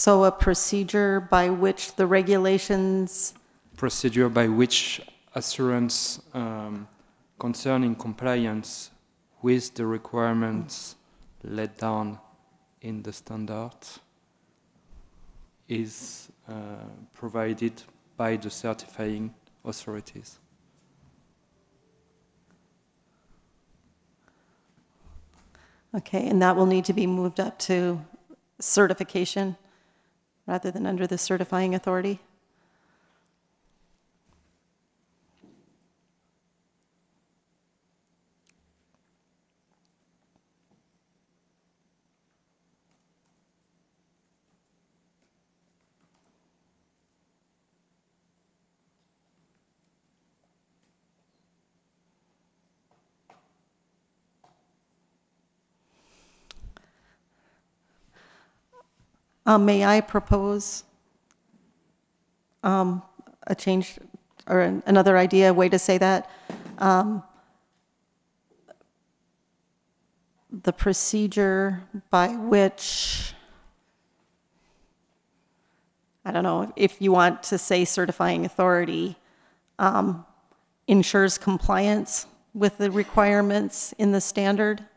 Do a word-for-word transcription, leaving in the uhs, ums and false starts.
So a procedure by which the regulations, procedure by which assurance um, concerning compliance with the requirements laid down in the standard is uh, provided by the certifying authorities. okay, and that will need to be moved up to certification rather than under the certifying authority? Um, may I propose um, a change or an, another idea, way to say that? Um, the procedure by which, I don't know, if you want to say certifying authority, um, ensures compliance with the requirements in the standard.